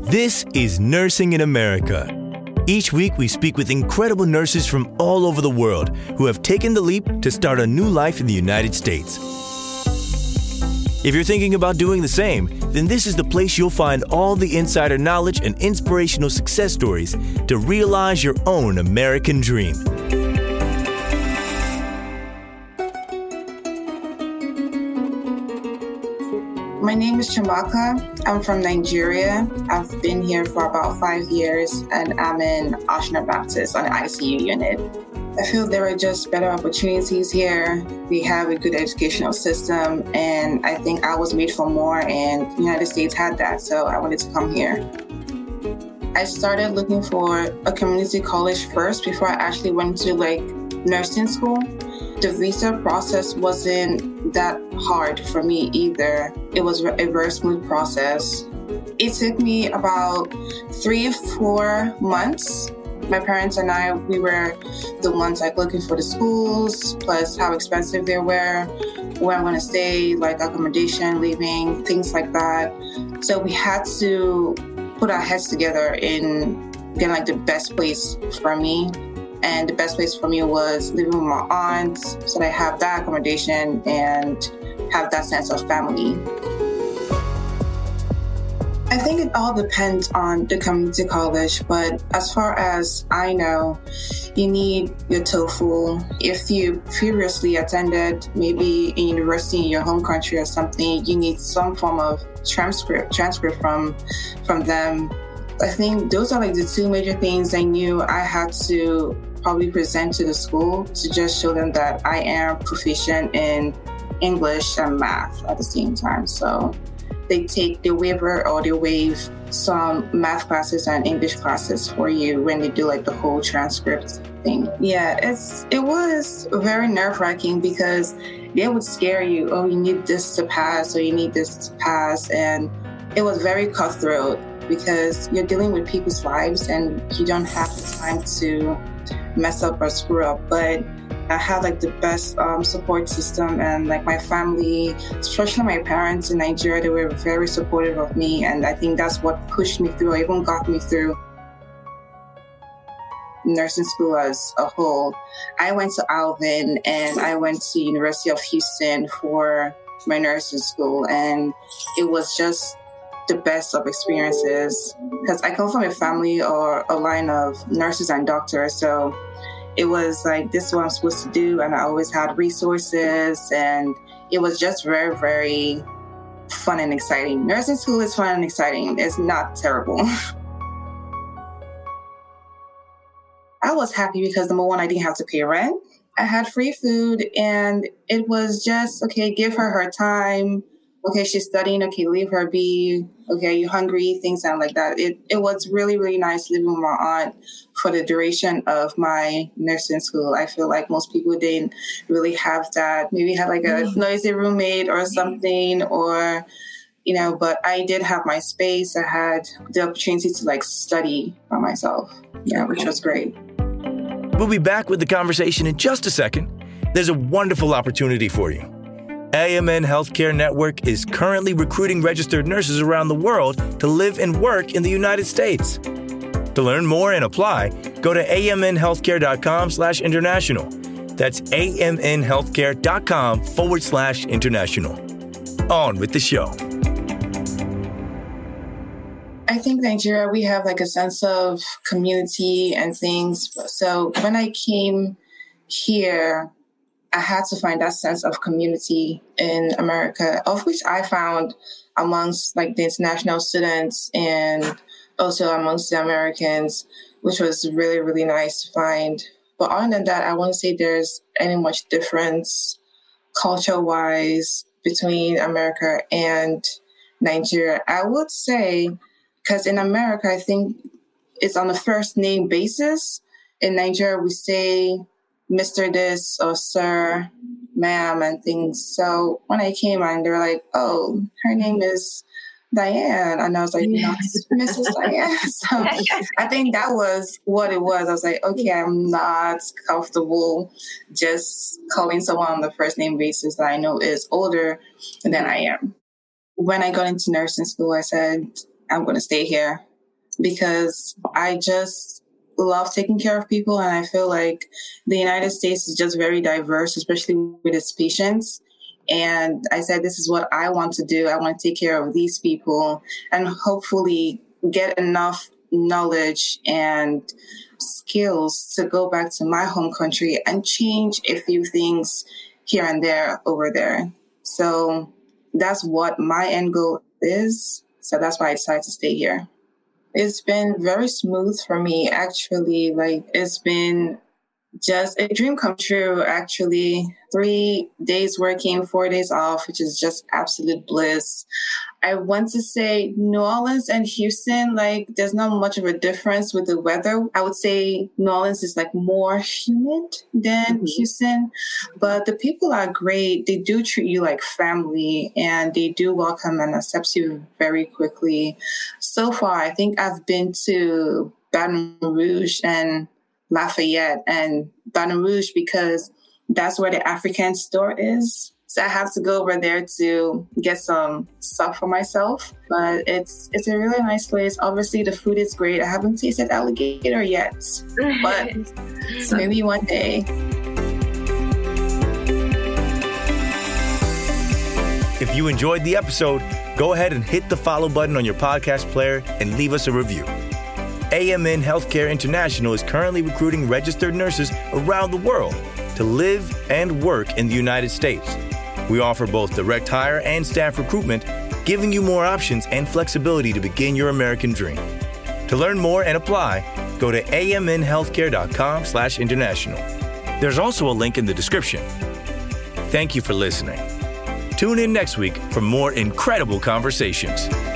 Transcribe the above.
This is Nursing in America. Each week, we speak with incredible nurses from all over the world who have taken the leap to start a new life in the United States. If you're thinking about doing the same, then this is the place you'll find all the insider knowledge and inspirational success stories to realize your own American dream. My name is Chamaka. I'm from Nigeria. I've been here for about 5 years, and I'm in Oshner Baptist on the ICU unit. I feel there are just better opportunities here. We have a good educational system, and I think I was made for more, and the United States had that, so I wanted to come here. I started looking for a community college first before I actually went to nursing school. The visa process wasn't that hard for me either. It was a very smooth process. It took me about 3-4 months. My parents and I, we were the ones looking for the schools, plus how expensive they were, where I'm going to stay, accommodation, living, things like that. So we had to put our heads together in getting the best place for me. And the best place for me was living with my aunt, so that I have that accommodation and have that sense of family. I think it all depends on the community college, but as far as I know, you need your TOEFL. If you previously attended maybe a university in your home country or something, you need some form of transcript from them. I think those are the two major things I knew I had to probably present to the school to just show them that I am proficient in English and math at the same time. So they waive some math classes and English classes for you when they do the whole transcript thing. Yeah, it was very nerve-wracking because they would scare you. Oh, you need this to pass, or you need this to pass. And it was very cutthroat because you're dealing with people's lives and you don't have the time to mess up or screw up. But I had the best support system, and my family, especially my parents in Nigeria, they were very supportive of me, and I think that's what pushed me through, even got me through nursing school as a whole. I went to Alvin and I went to University of Houston for my nursing school, and it was just the best of experiences because I come from a family or a line of nurses and doctors, so it was this is what I'm supposed to do, and I always had resources, and it was just very, very fun and exciting. Nursing school is fun and exciting. It's not terrible. I was happy because, number one, I didn't have to pay rent. I had free food, and it was just, okay, give her time. Okay, she's studying. Okay, leave her be. Okay, you're hungry, things sound like that. It was really, really nice living with my aunt for the duration of my nursing school. I feel like most people didn't really have that. Maybe had a noisy roommate or something, or, but I did have my space. I had the opportunity to study by myself, which was great. We'll be back with the conversation in just a second. There's a wonderful opportunity for you. AMN Healthcare Network is currently recruiting registered nurses around the world to live and work in the United States. To learn more and apply, go to amnhealthcare.com/international. That's amnhealthcare.com/international. On with the show. I think Nigeria, we have a sense of community and things. So when I came here, I had to find that sense of community in America, of which I found amongst the international students and also amongst the Americans, which was really, really nice to find. But other than that, I won't say there's any much difference culture-wise between America and Nigeria. I would say, because in America, I think it's on a first name basis. In Nigeria, we say Mr. this or Sir, ma'am, and things. So when I came on, they were like, oh, her name is Diane. And I was like, no, Mrs. Diane. So I think that was what it was. I was like, okay, I'm not comfortable just calling someone on the first name basis that I know is older than I am. When I got into nursing school, I said, I'm going to stay here. because I just love taking care of people. And I feel like the United States is just very diverse, especially with its patients. And I said, this is what I want to do. I want to take care of these people and hopefully get enough knowledge and skills to go back to my home country and change a few things here and there over there. So that's what my end goal is. So that's why I decided to stay here. It's been very smooth for me, actually. Like, it's been just a dream come true, actually. 3 days working, 4 days off, which is just absolute bliss. I want to say New Orleans and Houston, like, there's not much of a difference with the weather. I would say New Orleans is like more humid than Houston, but the people are great. They do treat you like family, and they do welcome and accept you very quickly. So far, I think I've been to Baton Rouge and Lafayette, and Baton Rouge because that's where the African store is. So I have to go over there to get some stuff for myself. But it's a really nice place. Obviously, the food is great. I haven't tasted alligator yet, but maybe one day. If you enjoyed the episode, go ahead and hit the follow button on your podcast player and leave us a review. AMN Healthcare International is currently recruiting registered nurses around the world to live and work in the United States. We offer both direct hire and staff recruitment, giving you more options and flexibility to begin your American dream. To learn more and apply, go to amnhealthcare.com/international. There's also a link in the description. Thank you for listening. Tune in next week for more incredible conversations.